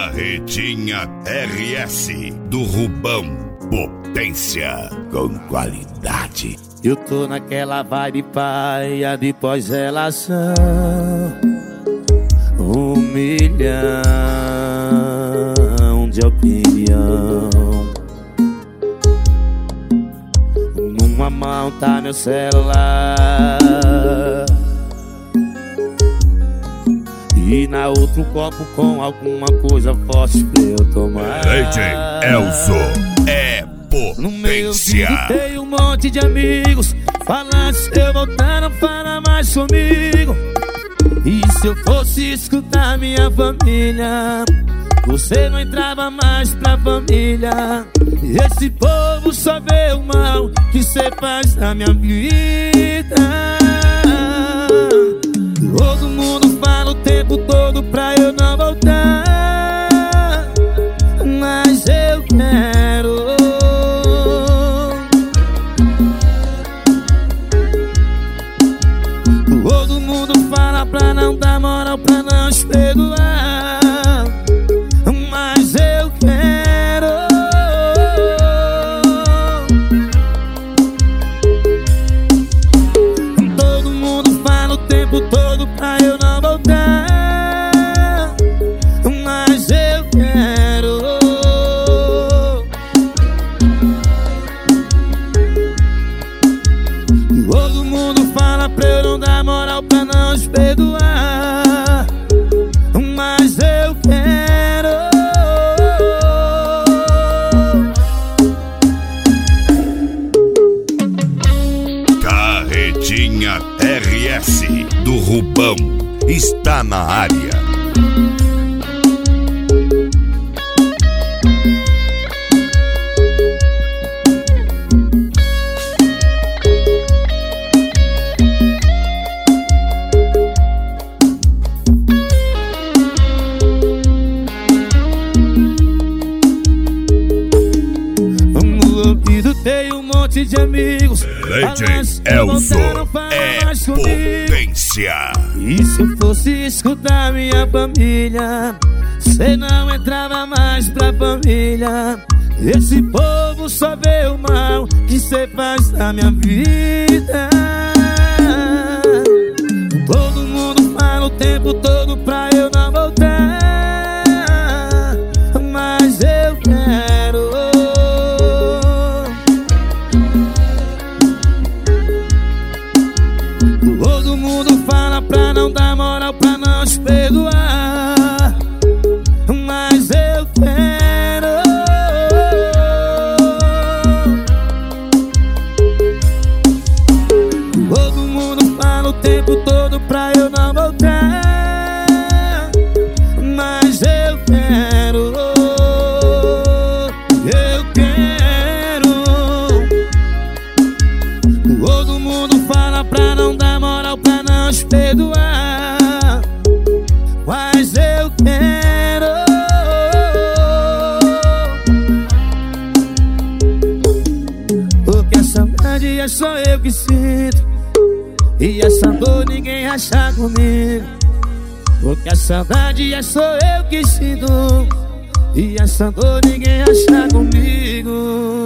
Carretinha RS do Rubão, potência com qualidade. Eu tô naquela vibe paia de pós-relação, 1 milhão de opinião. Numa mão tá meu celular e na outra um copo com alguma coisa forte pra eu tomar. DJ Elzo é potência. No meio tem um monte de amigos falando, se eu voltar não fala mais comigo. E se eu fosse escutar minha família, você não entrava mais pra família. Esse povo só vê o mal que cê faz na minha vida. Todo mundo fala o tempo todo pra eu não voltar, mas eu quero. Todo mundo fala pra não dar moral, pra não te perdoar, mas eu quero. Todo mundo fala o tempo todo pra eu não voltar, mas eu quero. Todo mundo fala pra eu não dar moral, pra não te perdoar, mas eu quero. Carretinha RS do Rubão está na área. Tem um monte de amigos DJ Elzo é potência. E se eu fosse escutar minha família, cê não entrava mais pra família. Esse povo só vê o mal que cê faz na minha vida. Todo mundo fala o tempo todo pra eu não voltar, mas eu quero. Todo mundo fala pra não dar moral, pra não te perdoar, mas eu quero. Todo mundo fala o tempo todo pra eu não voltar, mas eu quero. Eu quero. Todo mundo fala pra não dar moral, pra não te perdoar, mas eu quero. Porque a saudade é só eu que sinto, e essa dor ninguém acha comigo. Porque a saudade é só eu que sinto, e essa dor ninguém acha comigo.